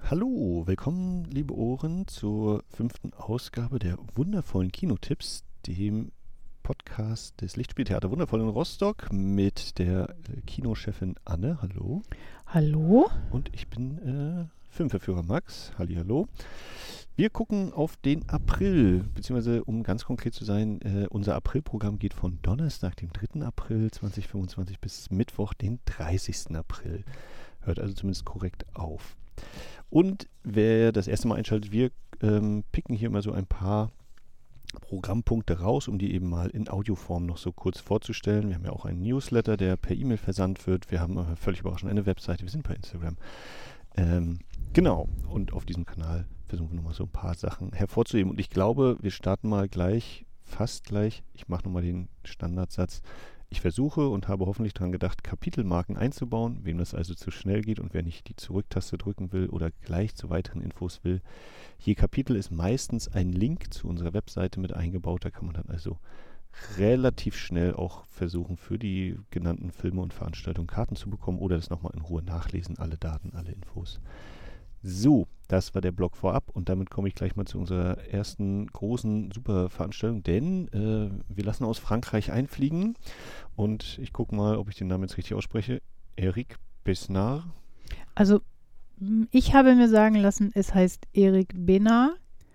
Hallo, willkommen, liebe Ohren, zur 5. Ausgabe der wundervollen Kinotipps, dem Podcast des Lichtspieltheater Wundervoll in Rostock mit der Kinochefin Anne. Hallo. Hallo. Und ich bin Filmverführer Max. Hallihallo. Wir gucken auf den April, beziehungsweise um ganz konkret zu sein, unser Aprilprogramm geht von Donnerstag, dem 3. April 2025 bis Mittwoch, den 30. April. Hört also zumindest korrekt auf. Und wer das erste Mal einschaltet, wir picken hier mal so ein paar Programmpunkte raus, um die eben mal in Audioform noch so kurz vorzustellen. Wir haben ja auch einen Newsletter, der per E-Mail versandt wird. Wir haben völlig überraschend eine Webseite. Wir sind bei Instagram. Genau. Und auf diesem Kanal versuchen wir nochmal so ein paar Sachen hervorzuheben. Und ich glaube, wir starten mal gleich, fast gleich. Ich mache nochmal den Standardsatz. Ich versuche und habe hoffentlich daran gedacht, Kapitelmarken einzubauen, wem das also zu schnell geht und wer nicht die Zurücktaste drücken will oder gleich zu weiteren Infos will. Je Kapitel ist meistens ein Link zu unserer Webseite mit eingebaut, da kann man dann also relativ schnell auch versuchen, für die genannten Filme und Veranstaltungen Karten zu bekommen oder das nochmal in Ruhe nachlesen, alle Daten, alle Infos. So, das war der Blog vorab und damit komme ich gleich mal zu unserer ersten großen Superveranstaltung, denn wir lassen aus Frankreich einfliegen und ich gucke mal, ob ich den Namen jetzt richtig ausspreche. Eric Besnard. Also, ich habe mir sagen lassen, es heißt Eric Besnard.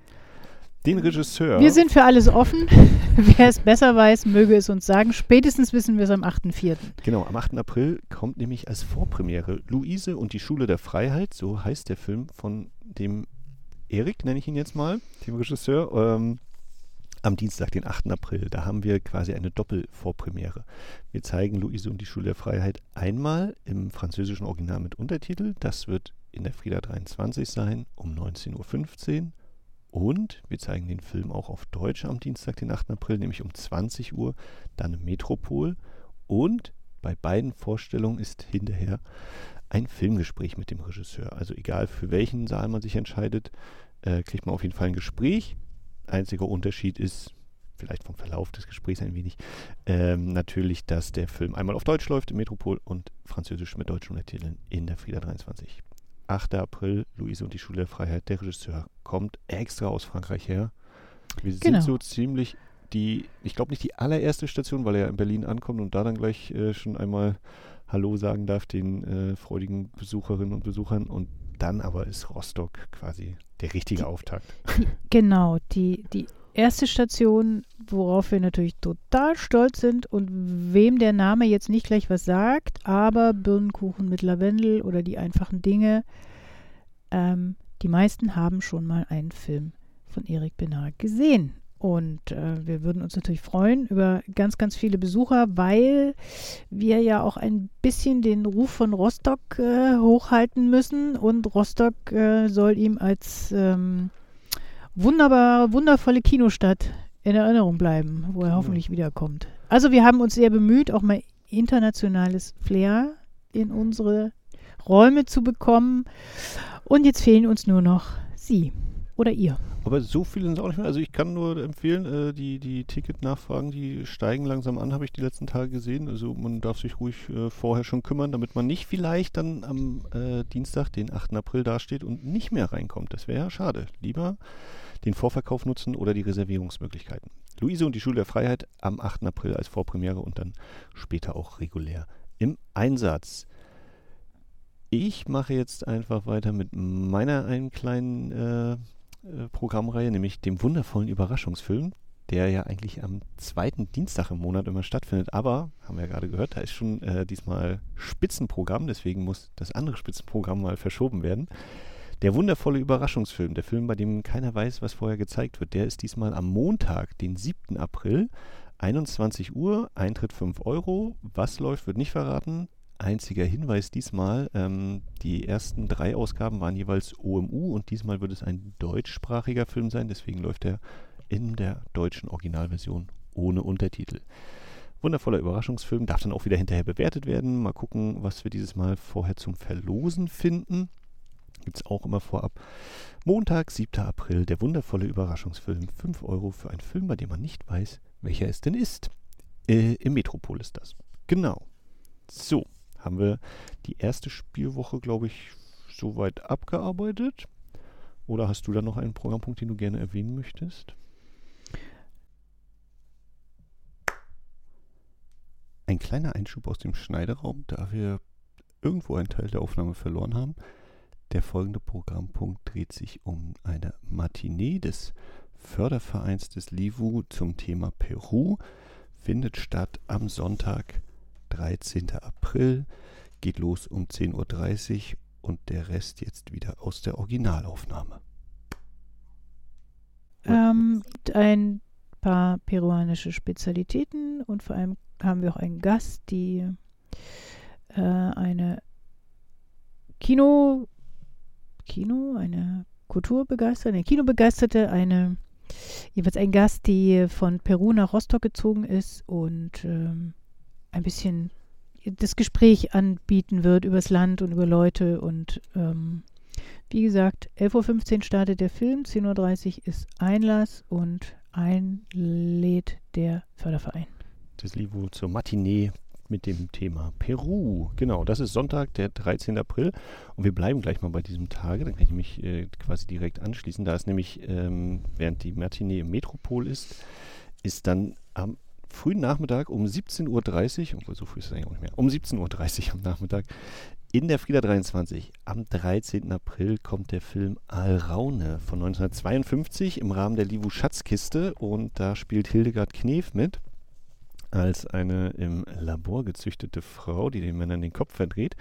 Den Regisseur. Wir sind für alles offen. Wer es besser weiß, möge es uns sagen. Spätestens wissen wir es am 8.4. Genau, am 8. April kommt nämlich als Vorpremiere Luise und die Schule der Freiheit, so heißt der Film von dem Erik, nenne ich ihn jetzt mal, dem Regisseur, am Dienstag, den 8. April. Da haben wir quasi eine Doppelvorpremiere. Wir zeigen Luise und die Schule der Freiheit einmal im französischen Original mit Untertitel. Das wird in der Frida 23 sein, um 19.15 Uhr. Und wir zeigen den Film auch auf Deutsch am Dienstag, den 8. April, nämlich um 20 Uhr, dann im Metropol. Und bei beiden Vorstellungen ist hinterher ein Filmgespräch mit dem Regisseur. Also egal für welchen Saal man sich entscheidet, kriegt man auf jeden Fall ein Gespräch. Einziger Unterschied ist, vielleicht vom Verlauf des Gesprächs ein wenig, natürlich, dass der Film einmal auf Deutsch läuft im Metropol und französisch mit deutschen Untertiteln in der Frida 23. 8. April, Luise und die Schule der Freiheit. Der Regisseur kommt extra aus Frankreich her. Wir sind so ziemlich ich glaube nicht die allererste Station, weil er in Berlin ankommt und da dann gleich schon einmal Hallo sagen darf den freudigen Besucherinnen und Besuchern. Und dann aber ist Rostock quasi der richtige Auftakt. Genau, die erste Station, worauf wir natürlich total stolz sind und wem der Name jetzt nicht gleich was sagt, aber Birnenkuchen mit Lavendel oder die einfachen Dinge, die meisten haben schon mal einen Film von Eric Besnard gesehen. Und wir würden uns natürlich freuen über ganz, ganz viele Besucher, weil wir ja auch ein bisschen den Ruf von Rostock hochhalten müssen. Und Rostock soll ihm als wundervolle Kinostadt in Erinnerung bleiben, wo er hoffentlich wiederkommt. Also wir haben uns sehr bemüht, auch mal internationales Flair in unsere Räume zu bekommen. Und jetzt fehlen uns nur noch Sie oder ihr. Aber so viele sind es auch nicht mehr. Also ich kann nur empfehlen, die Ticketnachfragen, die steigen langsam an, habe ich die letzten Tage gesehen. Also man darf sich ruhig vorher schon kümmern, damit man nicht vielleicht dann am Dienstag, den 8. April dasteht und nicht mehr reinkommt. Das wäre ja schade. Lieber den Vorverkauf nutzen oder die Reservierungsmöglichkeiten. Luise und die Schule der Freiheit am 8. April als Vorpremiere und dann später auch regulär im Einsatz. Ich mache jetzt einfach weiter mit meiner einen kleinen Programmreihe, nämlich dem wundervollen Überraschungsfilm, der ja eigentlich am 2. Dienstag im Monat immer stattfindet. Aber, haben wir ja gerade gehört, da ist schon diesmal Spitzenprogramm, deswegen muss das andere Spitzenprogramm mal verschoben werden. Der wundervolle Überraschungsfilm, der Film, bei dem keiner weiß, was vorher gezeigt wird, der ist diesmal am Montag, den 7. April, 21 Uhr, Eintritt 5 Euro. Was läuft, wird nicht verraten. Einziger Hinweis diesmal, die ersten 3 Ausgaben waren jeweils OMU und diesmal wird es ein deutschsprachiger Film sein, deswegen läuft er in der deutschen Originalversion ohne Untertitel. Wundervoller Überraschungsfilm, darf dann auch wieder hinterher bewertet werden. Mal gucken, was wir dieses Mal vorher zum Verlosen finden. Gibt es auch immer vorab. Montag, 7. April, der wundervolle Überraschungsfilm. 5 Euro für einen Film, bei dem man nicht weiß, welcher es denn ist. Im Metropol ist das. Genau. So, haben wir die erste Spielwoche, glaube ich, soweit abgearbeitet. Oder hast du da noch einen Programmpunkt, den du gerne erwähnen möchtest? Ein kleiner Einschub aus dem Schneideraum, da wir irgendwo einen Teil der Aufnahme verloren haben. Der folgende Programmpunkt dreht sich um eine Matinee des Fördervereins des LIWU zum Thema Peru. Findet statt am Sonntag, 13. April, geht los um 10:30 Uhr und der Rest jetzt wieder aus der Originalaufnahme. Ein paar peruanische Spezialitäten und vor allem haben wir auch einen Gast, die eine Kinobegeisterte, jeweils ein Gast, die von Peru nach Rostock gezogen ist und ein bisschen das Gespräch anbieten wird übers Land und über Leute und wie gesagt, 11:15 Uhr startet der Film, 10:30 Uhr ist Einlass und einlädt der Förderverein. Das LIWU zur Matinee mit dem Thema Peru. Genau, das ist Sonntag, der 13. April. Und wir bleiben gleich mal bei diesem Tage. Dann kann ich mich quasi direkt anschließen. Da ist nämlich, während die Matinee im Metropol ist dann am frühen Nachmittag um 17:30 Uhr, obwohl so früh ist es eigentlich auch nicht mehr, um 17:30 Uhr am Nachmittag in der Frida 23. Am 13. April kommt der Film Alraune von 1952 im Rahmen der LIWU Schatzkiste und da spielt Hildegard Knef mit als eine im Labor gezüchtete Frau, die den Männern den Kopf verdreht.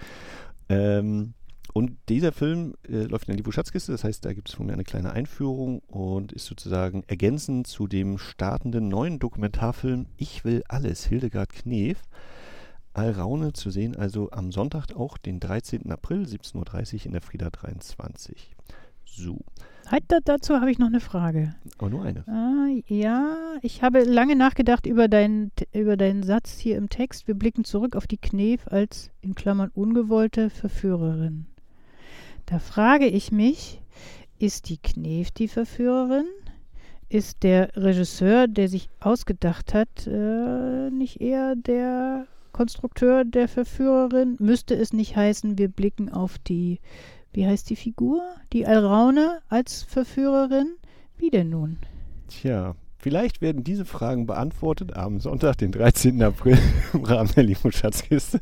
Und dieser Film läuft in der LIWU Schatzkiste, das heißt, da gibt es von mir eine kleine Einführung und ist sozusagen ergänzend zu dem startenden neuen Dokumentarfilm Ich will alles, Hildegard Knef. Alraune zu sehen, also am Sonntag auch, den 13. April, 17:30 Uhr in der Frida 23. So. Dazu habe ich noch eine Frage. Aber nur eine. Ja, ich habe lange nachgedacht über deinen Satz hier im Text. Wir blicken zurück auf die Knef als, in Klammern, ungewollte Verführerin. Da frage ich mich, ist die Knef die Verführerin? Ist der Regisseur, der sich ausgedacht hat, nicht eher der Konstrukteur der Verführerin? Müsste es nicht heißen, wir blicken auf die, wie heißt die Figur? Die Alraune als Verführerin? Wie denn nun? Tja, vielleicht werden diese Fragen beantwortet am Sonntag, den 13. April im Rahmen der LIWU Schatzkiste.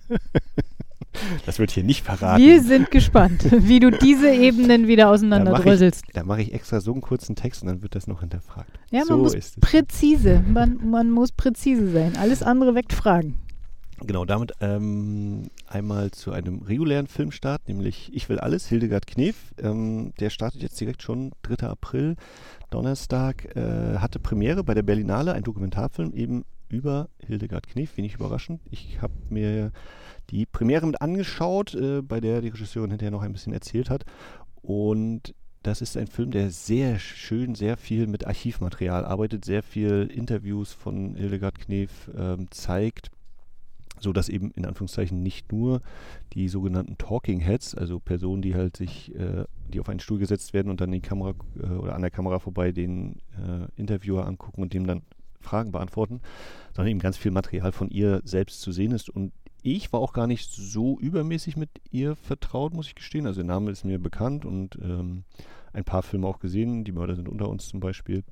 Das wird hier nicht verraten. Wir sind gespannt, wie du diese Ebenen wieder auseinanderdröselst. Da mache ich extra so einen kurzen Text und dann wird das noch hinterfragt. Ja, man muss präzise. Man muss präzise sein. Alles andere weckt Fragen. Genau, damit einmal zu einem regulären Filmstart, nämlich Ich will alles, Hildegard Knef. Der startet jetzt direkt schon 3. April, Donnerstag. Hatte Premiere bei der Berlinale, ein Dokumentarfilm eben über Hildegard Knef, wenig überraschend. Ich habe mir die Premiere mit angeschaut, bei der die Regisseurin hinterher noch ein bisschen erzählt hat. Und das ist ein Film, der sehr schön, sehr viel mit Archivmaterial arbeitet, sehr viel Interviews von Hildegard Knef zeigt, so dass eben in Anführungszeichen nicht nur die sogenannten Talking Heads, also Personen, die halt die auf einen Stuhl gesetzt werden und dann die Kamera oder an der Kamera vorbei den Interviewer angucken und dem dann Fragen beantworten, sondern eben ganz viel Material von ihr selbst zu sehen ist. Und ich war auch gar nicht so übermäßig mit ihr vertraut, muss ich gestehen. Also der Name ist mir bekannt und ein paar Filme auch gesehen. Die Mörder sind unter uns zum Beispiel.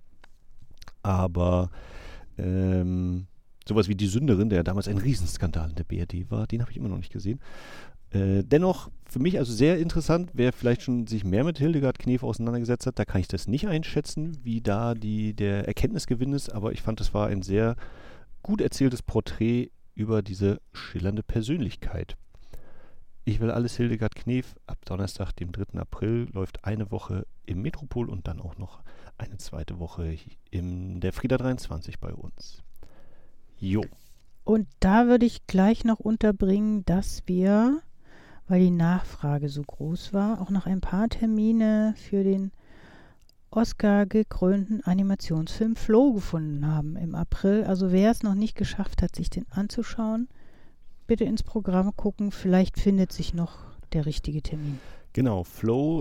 Aber sowas wie Die Sünderin, der damals ein Riesenskandal in der BRD war, den habe ich immer noch nicht gesehen. Dennoch für mich also sehr interessant, wer vielleicht schon sich mehr mit Hildegard Knef auseinandergesetzt hat, da kann ich das nicht einschätzen, wie da der Erkenntnisgewinn ist, aber ich fand, das war ein sehr gut erzähltes Porträt über diese schillernde Persönlichkeit. Ich will alles, Hildegard Knef, ab Donnerstag, dem 3. April, läuft eine Woche im Metropol und dann auch noch eine zweite Woche in der Frida 23 bei uns. Jo. Und da würde ich gleich noch unterbringen, dass wir, weil die Nachfrage so groß war, auch noch ein paar Termine für den Oscar-gekrönten Animationsfilm Flow gefunden haben im April. Also wer es noch nicht geschafft hat, sich den anzuschauen, bitte ins Programm gucken. Vielleicht findet sich noch der richtige Termin. Genau, Flow,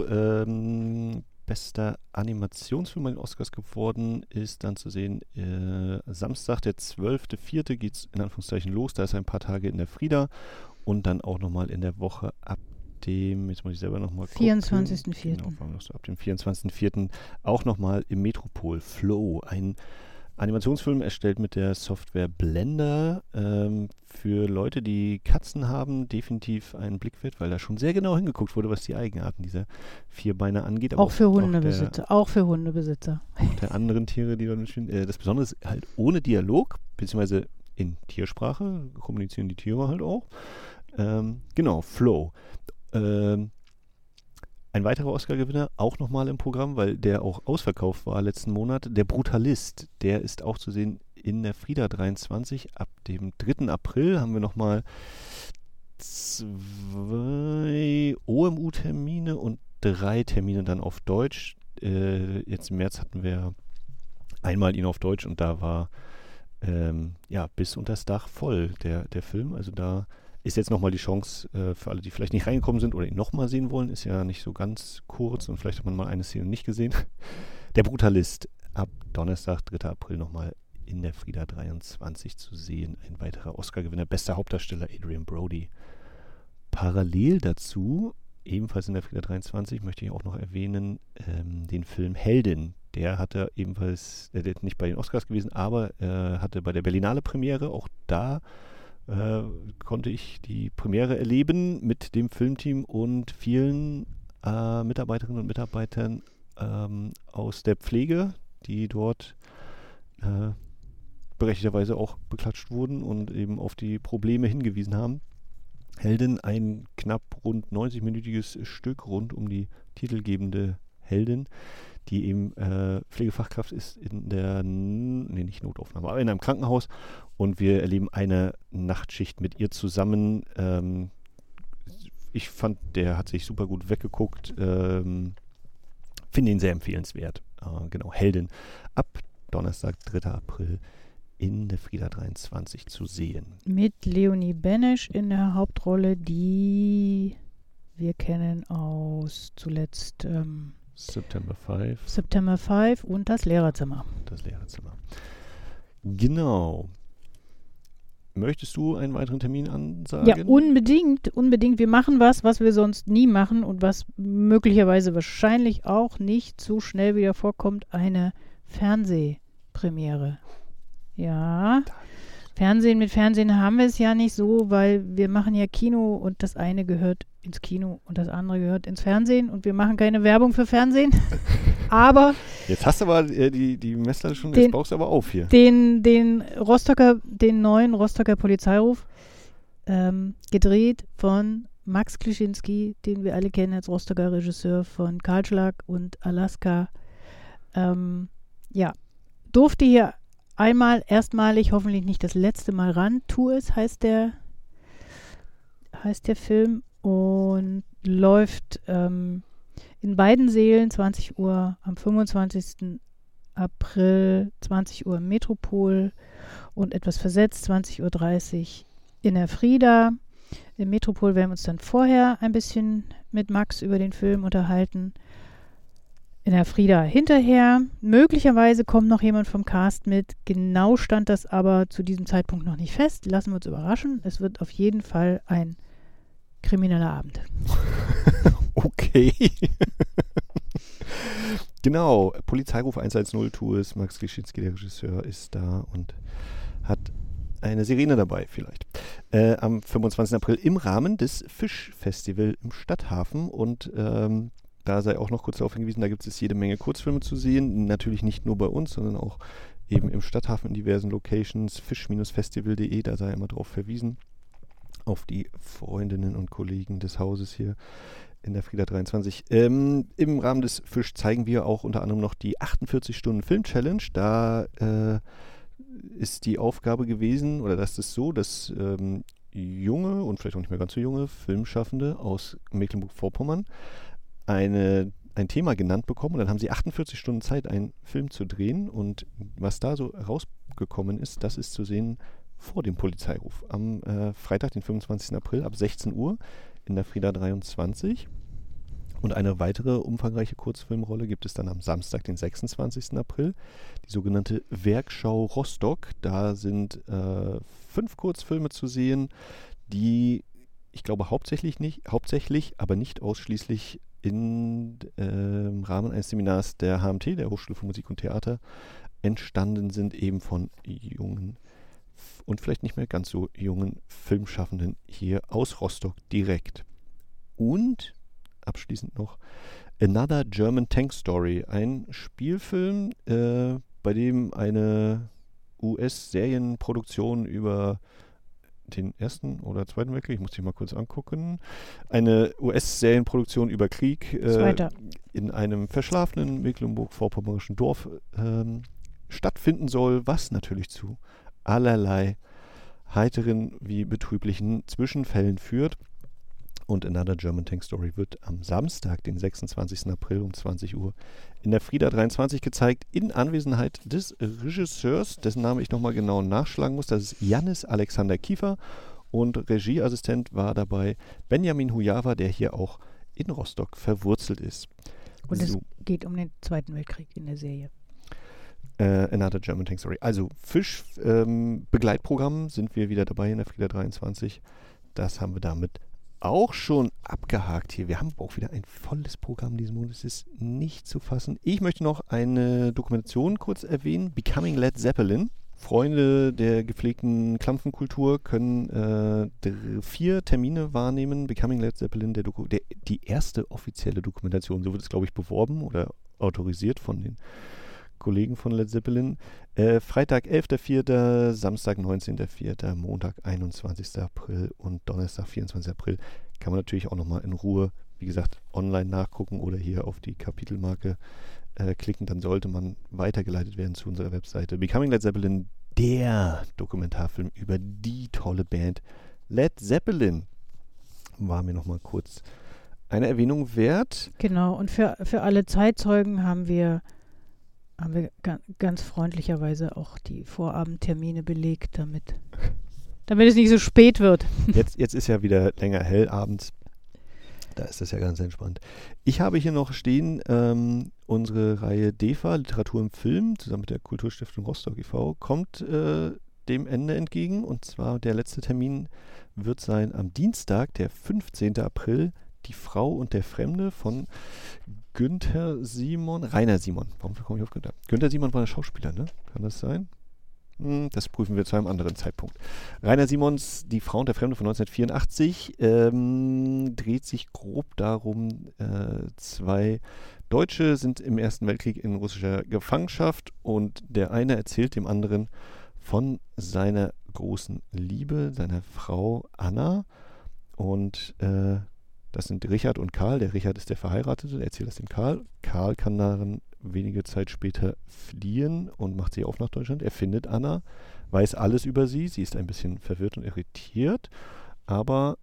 bester Animationsfilm bei den Oscars geworden, ist dann zu sehen, Samstag, der 12.04. geht es in Anführungszeichen los. Da ist er ein paar Tage in der Frida und dann auch nochmal in der Woche ab dem, jetzt muss ich selber nochmal gucken. 24.04. Genau, ab dem 24.04. auch nochmal im Metropol. Flow, ein Animationsfilm erstellt mit der Software Blender. Für Leute, die Katzen haben, definitiv ein Blick wert, weil da schon sehr genau hingeguckt wurde, was die Eigenarten dieser Vierbeiner angeht. Aber auch für Hundebesitzer. Auch der anderen Tiere, die dort mitspielen. Das Besondere ist halt ohne Dialog, beziehungsweise in Tiersprache, kommunizieren die Tiere halt auch. Genau, Flow. Ein weiterer Oscar-Gewinner, auch nochmal im Programm, weil der auch ausverkauft war letzten Monat. Der Brutalist, der ist auch zu sehen in der Frida 23. Ab dem 3. April haben wir nochmal 2 OMU-Termine und 3 Termine dann auf Deutsch. Jetzt im März hatten wir einmal ihn auf Deutsch und da war bis unters Dach voll der Film. Also da ist jetzt nochmal die Chance für alle, die vielleicht nicht reingekommen sind oder ihn nochmal sehen wollen. Ist ja nicht so ganz kurz und vielleicht hat man mal eine Szene nicht gesehen. Der Brutalist, ab Donnerstag, 3. April nochmal in der Frida 23 zu sehen. Ein weiterer Oscar-Gewinner, bester Hauptdarsteller Adrien Brody. Parallel dazu, ebenfalls in der Frida 23, möchte ich auch noch erwähnen, den Film Heldin. Der hatte ebenfalls, der ist nicht bei den Oscars gewesen, aber hatte bei der Berlinale Premiere, auch da konnte ich die Premiere erleben mit dem Filmteam und vielen Mitarbeiterinnen und Mitarbeitern aus der Pflege, die dort berechtigterweise auch beklatscht wurden und eben auf die Probleme hingewiesen haben. Heldin, ein knapp rund 90-minütiges Stück rund um die titelgebende Heldin, die eben Pflegefachkraft ist in der, nicht Notaufnahme, aber in einem Krankenhaus. Und wir erleben eine Nachtschicht mit ihr zusammen. Ich fand, der hat sich super gut weggeguckt. Finde ihn sehr empfehlenswert. Genau, Heldin. Ab Donnerstag, 3. April in der Frida 23 zu sehen. Mit Leonie Benesch in der Hauptrolle, die wir kennen aus zuletzt September 5. September 5 und das Lehrerzimmer. Genau. Möchtest du einen weiteren Termin ansagen? Ja, unbedingt. Wir machen was wir sonst nie machen und was möglicherweise wahrscheinlich auch nicht so schnell wieder vorkommt. Eine Fernsehpremiere. Ja. Mit Fernsehen haben wir es ja nicht so, weil wir machen ja Kino und das eine gehört ins Kino und das andere gehört ins Fernsehen und wir machen keine Werbung für Fernsehen. Aber jetzt hast du aber die Messlatte schon, jetzt baust du aber auf hier. Den neuen Rostocker Polizeiruf, gedreht von Max Klischinski, den wir alle kennen als Rostocker Regisseur von Kahlschlag und Alaska. Durfte hier erstmalig, hoffentlich nicht das letzte Mal ran. Tu es, heißt der Film und läuft in beiden Sälen 20 Uhr am 25. April, 20 Uhr im Metropol und etwas versetzt, 20.30 Uhr in der Frida. Im Metropol werden wir uns dann vorher ein bisschen mit Max über den Film unterhalten. In der Frida hinterher. Möglicherweise kommt noch jemand vom Cast mit. Genau stand das aber zu diesem Zeitpunkt noch nicht fest. Lassen wir uns überraschen. Es wird auf jeden Fall ein krimineller Abend. Okay. Genau. Polizeiruf 110 Tours. Max Klischinski, der Regisseur, ist da und hat eine Sirene dabei vielleicht. Am 25. April im Rahmen des Fischfestival im Stadthafen und da sei auch noch kurz darauf hingewiesen, da gibt es jede Menge Kurzfilme zu sehen. Natürlich nicht nur bei uns, sondern auch eben im Stadthafen in diversen Locations. fisch-festival.de, da sei immer drauf verwiesen. Auf die Freundinnen und Kollegen des Hauses hier in der Frida 23. Im Rahmen des Fisch zeigen wir auch unter anderem noch die 48-Stunden-Film-Challenge. Da ist die Aufgabe gewesen, oder das ist so, dass junge und vielleicht auch nicht mehr ganz so junge Filmschaffende aus Mecklenburg-Vorpommern ein Thema genannt bekommen und dann haben sie 48 Stunden Zeit, einen Film zu drehen und was da so rausgekommen ist, das ist zu sehen vor dem Polizeiruf am Freitag, den 25. April ab 16 Uhr in der Frida 23 und eine weitere umfangreiche Kurzfilmrolle gibt es dann am Samstag, den 26. April, die sogenannte Werkschau Rostock. Da sind 5 Kurzfilme zu sehen, die ich glaube hauptsächlich, aber nicht ausschließlich im Rahmen eines Seminars der HMT, der Hochschule für Musik und Theater, entstanden sind, eben von jungen und vielleicht nicht mehr ganz so jungen Filmschaffenden hier aus Rostock direkt. Und abschließend noch Another German Tank Story, ein Spielfilm, bei dem eine US-Serienproduktion über den Ersten oder Zweiten Weltkrieg, ich muss dich mal kurz angucken, eine US-Serienproduktion über Krieg in einem verschlafenen mecklenburg-vorpommerischen Dorf stattfinden soll, was natürlich zu allerlei heiteren wie betrüblichen Zwischenfällen führt. Und Another German Tank Story wird am Samstag, den 26. April um 20 Uhr in der Frida 23 gezeigt, in Anwesenheit des Regisseurs, dessen Name ich nochmal genau nachschlagen muss. Das ist Jannis Alexander Kiefer, und Regieassistent war dabei Benjamin Hujawa, der hier auch in Rostock verwurzelt ist. Und es geht um den Zweiten Weltkrieg in der Serie. Another German Tank Story. Also Begleitprogramm sind wir wieder dabei in der Frida 23. Das haben wir damit auch schon abgehakt hier. Wir haben auch wieder ein volles Programm diesen Monat. Es ist nicht zu fassen. Ich möchte noch eine Dokumentation kurz erwähnen. Becoming Led Zeppelin. Freunde der gepflegten Klampfenkultur können 4 Termine wahrnehmen. Becoming Led Zeppelin, die erste offizielle Dokumentation. So wird es, glaube ich, beworben oder autorisiert von den Kollegen von Led Zeppelin. Freitag 11.04., Samstag 19.04., Montag 21. April und Donnerstag 24. April. Kann man natürlich auch nochmal in Ruhe, wie gesagt, online nachgucken oder hier auf die Kapitelmarke klicken. Dann sollte man weitergeleitet werden zu unserer Webseite. Becoming Led Zeppelin, der Dokumentarfilm über die tolle Band Led Zeppelin. War mir nochmal kurz eine Erwähnung wert. Genau, und für alle Zeitzeugen haben wir ganz freundlicherweise auch die Vorabendtermine belegt, damit es nicht so spät wird. Jetzt ist ja wieder länger hell abends. Da ist das ja ganz entspannt. Ich habe hier noch stehen unsere Reihe DEFA, Literatur im Film, zusammen mit der Kulturstiftung Rostock e.V., kommt dem Ende entgegen. Und zwar der letzte Termin wird sein am Dienstag, der 15. April, Die Frau und der Fremde von Rainer Simon. Warum komme ich auf Günther? Günther Simon war der Schauspieler, ne? Kann das sein? Das prüfen wir zu einem anderen Zeitpunkt. Rainer Simons Die Frau und der Fremde von 1984 dreht sich grob darum, 2 Deutsche sind im Ersten Weltkrieg in russischer Gefangenschaft und der eine erzählt dem anderen von seiner großen Liebe, seiner Frau Anna, und das sind Richard und Karl. Der Richard ist der Verheiratete, der erzählt das dem Karl. Karl kann dann wenige Zeit später fliehen und macht sich auf nach Deutschland. Er findet Anna, weiß alles über sie. Sie ist ein bisschen verwirrt und irritiert. Aber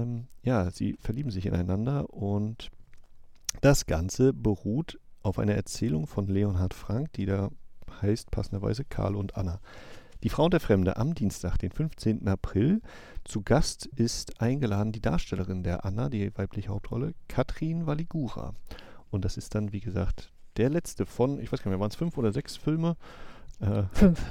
sie verlieben sich ineinander, und das Ganze beruht auf einer Erzählung von Leonhard Frank, die da heißt passenderweise Karl und Anna. Die Frau und der Fremde am Dienstag, den 15. April. Zu Gast ist eingeladen die Darstellerin der Anna, die weibliche Hauptrolle, Katrin Waligura. Und das ist dann, wie gesagt, der letzte von, ich weiß gar nicht mehr, waren es 5 oder 6 Filme? 5.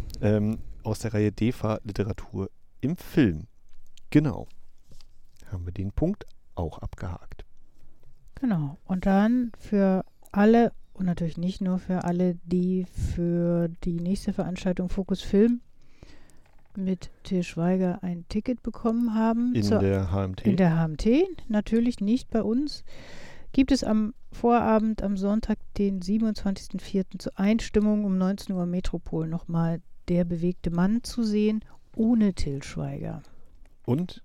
Aus der Reihe DEFA Literatur im Film. Genau. Haben wir den Punkt auch abgehakt. Genau. Und dann für alle, und natürlich nicht nur für alle, die für die nächste Veranstaltung Fokus Film mit Til Schweiger ein Ticket bekommen haben. In der HMT? In der HMT, natürlich nicht bei uns. Gibt es am Vorabend, am Sonntag, den 27.04. zur Einstimmung um 19 Uhr Metropol nochmal Der bewegte Mann zu sehen, ohne Til Schweiger. Und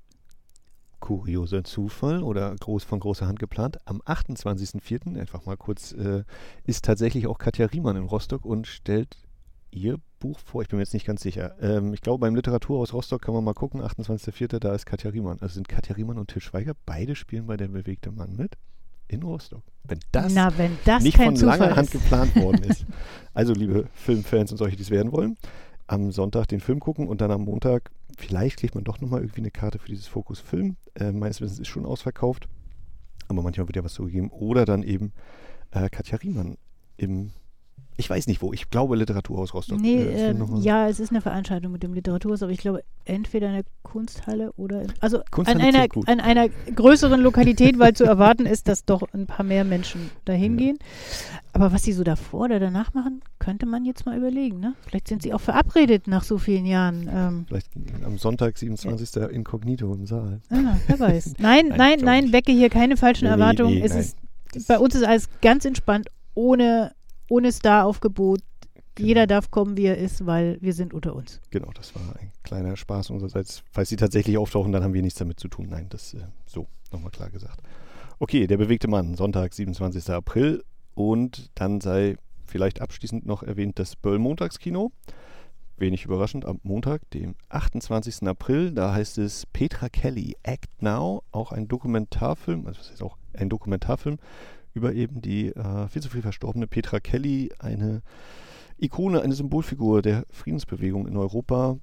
kurioser Zufall oder von großer Hand geplant, am 28.04., einfach mal kurz, ist tatsächlich auch Katja Riemann in Rostock und stellt ihr Buch vor. Ich bin mir jetzt nicht ganz sicher. Ich glaube, beim Literaturhaus Rostock kann man mal gucken, 28.04., da ist Katja Riemann. Also sind Katja Riemann und Til Schweiger, beide spielen bei Der bewegte Mann mit in Rostock. Wenn das nicht von langer Hand geplant worden ist. Also, liebe Filmfans und solche, die es werden wollen, am Sonntag den Film gucken und dann am Montag, vielleicht kriegt man doch nochmal irgendwie eine Karte für dieses Fokus Film. Meines Wissens ist schon ausverkauft, aber manchmal wird ja was zugegeben. Oder dann eben Katja Riemann im Ich weiß nicht wo. Ich glaube Literaturhaus Rostock. Nee, Ja. es ist eine Veranstaltung mit dem Literaturhaus, aber ich glaube entweder in der Kunsthalle oder also Kunsthalle an klingt gut. einer größeren Lokalität, weil zu erwarten ist, dass doch ein paar mehr Menschen dahin gehen. Aber was sie so davor oder danach machen, könnte man jetzt mal überlegen. Ne? Vielleicht sind sie auch verabredet nach so vielen Jahren. Vielleicht am Sonntag, 27. Inkognito im Saal. Wer weiß. Nein, wecke hier keine falschen Erwartungen. Bei uns ist alles ganz entspannt, ohne Star-Aufgebot. Genau. Jeder darf kommen, wie er ist, weil wir sind unter uns. Genau, das war ein kleiner Spaß unsererseits. Falls sie tatsächlich auftauchen, dann haben wir nichts damit zu tun. Nein, das so, nochmal klar gesagt. Okay, der bewegte Mann, Sonntag, 27. April. Und dann sei vielleicht abschließend noch erwähnt das Böll-Montagskino. Wenig überraschend, am Montag, dem 28. April. Da heißt es Petra Kelly, Act Now. Auch ein Dokumentarfilm, also das heißt auch ein Dokumentarfilm über eben die viel zu früh verstorbene Petra Kelly, eine Ikone, eine Symbolfigur der Friedensbewegung in Europa,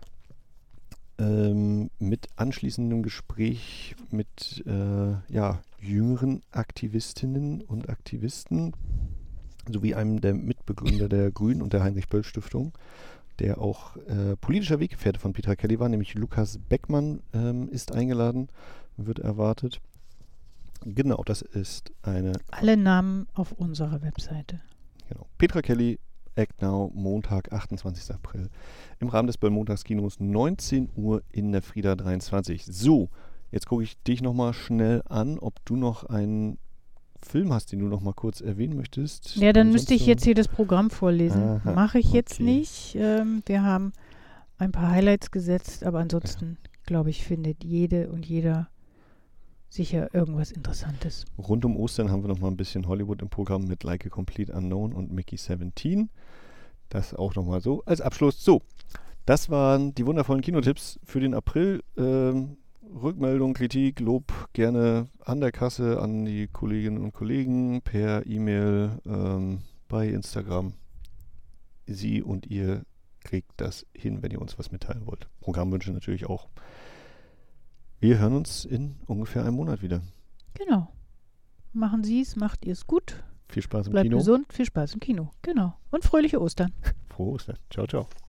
mit anschließendem Gespräch mit jüngeren Aktivistinnen und Aktivisten sowie einem der Mitbegründer der Grünen und der Heinrich-Böll-Stiftung, der auch politischer Weggefährte von Petra Kelly war, nämlich Lukas Beckmann ist eingeladen, wird erwartet. Genau, das ist eine... Alle Namen auf unserer Webseite. Genau. Petra Kelly, Act Now, Montag, 28. April. Im Rahmen des Böll-Montagskinos, 19 Uhr in der Frieda 23. So, jetzt gucke ich dich nochmal schnell an, ob du noch einen Film hast, den du noch mal kurz erwähnen möchtest. Ja, dann müsste ich jetzt hier das Programm vorlesen. Aha, Mache ich jetzt okay. nicht. Wir haben ein paar Highlights gesetzt, aber ansonsten, glaube ich, findet jede und jeder sicher irgendwas Interessantes. Rund um Ostern haben wir noch mal ein bisschen Hollywood im Programm mit Like a Complete Unknown und Mickey 17. Das auch noch mal so als Abschluss. So, das waren die wundervollen Kinotipps für den April. Rückmeldung, Kritik, Lob gerne an der Kasse, an die Kolleginnen und Kollegen, per E-Mail, bei Instagram. Sie und ihr kriegt das hin, wenn ihr uns was mitteilen wollt. Programmwünsche natürlich auch. Wir hören uns in ungefähr einem Monat wieder. Genau. Machen Sie es, macht ihr es gut. Viel Spaß im Bleibt Kino. gesund, viel Spaß im Kino. Genau. Und fröhliche Ostern. Frohe Ostern. Ciao, ciao.